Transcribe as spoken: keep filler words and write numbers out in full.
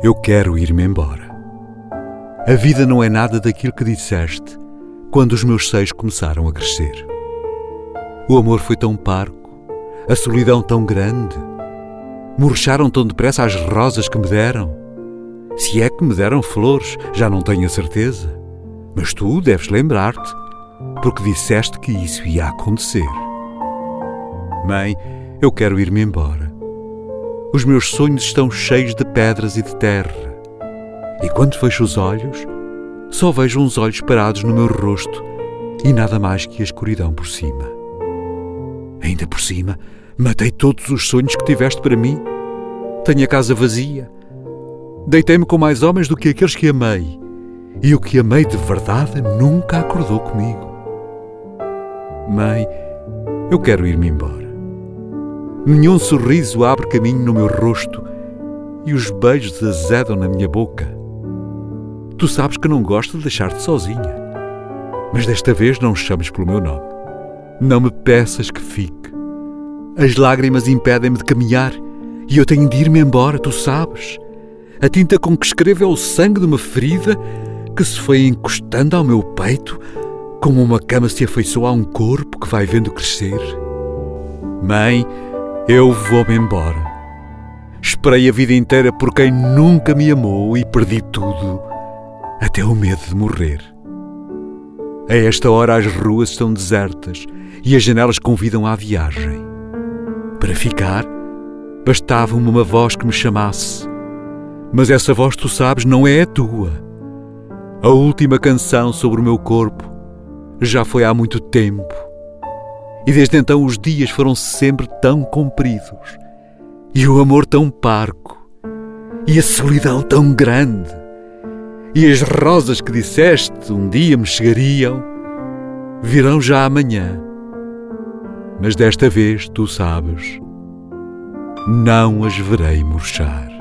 Eu quero ir-me embora. A vida não é nada daquilo que disseste quando os meus seios começaram a crescer. O amor foi tão parco, a solidão tão grande. Murcharam tão depressa as rosas que me deram. Se é que me deram flores, já não tenho a certeza. Mas tu deves lembrar-te, porque disseste que isso ia acontecer. Mãe, eu quero ir-me embora. Os meus sonhos estão cheios de pedras e de terra. E quando fecho os olhos, só vejo uns olhos parados no meu rosto e nada mais que a escuridão por cima. Ainda por cima, matei todos os sonhos que tiveste para mim. Tenho a casa vazia. Deitei-me com mais homens do que aqueles que amei. E o que amei de verdade nunca acordou comigo. Mãe, eu quero ir-me embora. Nenhum sorriso abre caminho no meu rosto e os beijos azedam na minha boca. Tu sabes que não gosto de deixar-te sozinha. Mas desta vez não chames pelo meu nome. Não me peças que fique. As lágrimas impedem-me de caminhar e eu tenho de ir-me embora, tu sabes. A tinta com que escrevo é o sangue de uma ferida que se foi encostando ao meu peito como uma cama se afeiçoa a um corpo que vai vendo crescer. Mãe, eu vou-me embora. Esperei a vida inteira por quem nunca me amou e perdi tudo, até o medo de morrer. A esta hora as ruas estão desertas e as janelas convidam à viagem. Para ficar, bastava-me uma voz que me chamasse. Mas essa voz, tu sabes, não é a tua. A última canção sobre o meu corpo já foi há muito tempo. E desde então os dias foram sempre tão compridos, e o amor tão parco, e a solidão tão grande, e as rosas que disseste um dia me chegariam, virão já amanhã. Mas desta vez, tu sabes, não as verei murchar.